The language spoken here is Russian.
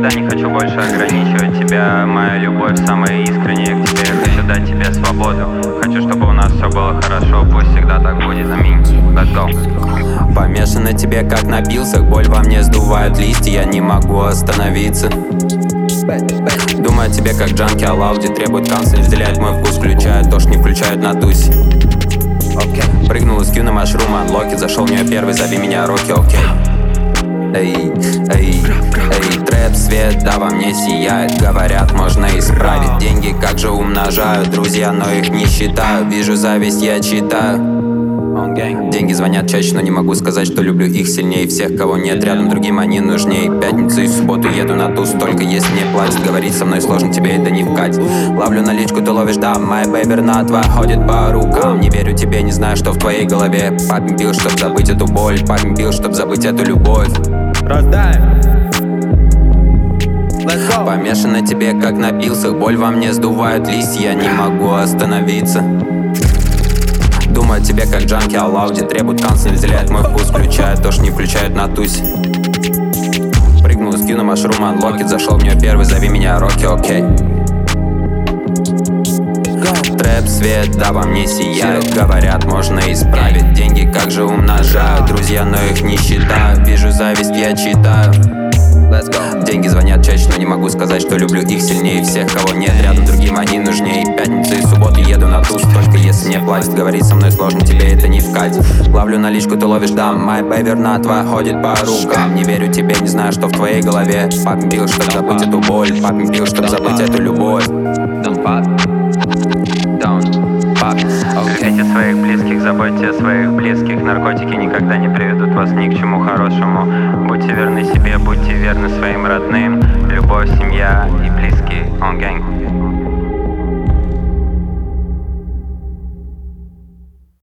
никогда не хочу больше ограничивать тебя. Моя любовь самая искренняя к тебе. Хочу дать тебе свободу. Хочу, чтобы у нас все было хорошо. Пусть всегда так будет. Аминь. Let's go. Помешан на тебе, как на пилсах. Боль во мне сдувает листья, я не могу остановиться. Думаю о тебе, как джанки о лауде. Требует канцель, разделяет мой вкус. Включают дождь, не включают на тусе. Прыгнул из кью на машрум, анлоки. Зашел в нее первый, зови меня Рокки, окей. Эй, эй, эй, трэп, свет, да, во мне сияет. Говорят, можно исправить. Деньги как же умножают друзья, но их не считаю. Вижу зависть, я читаю. Деньги звонят чаще, но не могу сказать, что люблю их сильнее всех, кого нет рядом, другим они нужнее. Пятницу и субботу еду на туз, только если не платят. Говорить со мной сложно, тебе это не вкать. Ловлю наличку, ты ловишь, да, моя бэйберна твоя ходит по рукам. Не верю тебе, не знаю, что в твоей голове. Папин пил, чтоб забыть эту боль, папин пил, чтоб забыть эту любовь. Раздаем. Помешан на тебе, как на пилсах. Боль во мне сдувает листья, я не могу остановиться. Думаю о тебе, как джанки о лауде. Требует канцель, разделяет мой вкус. Включает дождь, не включают на тусе. Прыгнул из кью на машрум, анлокит. Зашел в нее первый, зови меня Рокки, окей. Трэп, свет, да, во мне сияет. Говорят, можно исправить. Деньги как же умножают друзья, но их не считаю. Вижу зависть, я читаю. Деньги звонят чаще, но не могу сказать, что люблю их сильнее всех, кого нет рядом, другим они нужнее. Пятницу и субботу еду на туз, только если не платят. Говорить со мной сложно, тебе это не вкать. Ловлю наличку, ты ловишь, да, моя бэйберна твоя ходит по рукам. Не верю тебе, не знаю, что в твоей голове. Папин пил, чтоб забыть эту боль, папин пил, чтоб забыть эту любовь. Любите своих близких, заботьте о своих близких. Наркотики никогда не приведут вас ни к чему хорошему. Будьте верны себе, будьте верны своим родным. Любовь, семья и близкие. Он гэнг.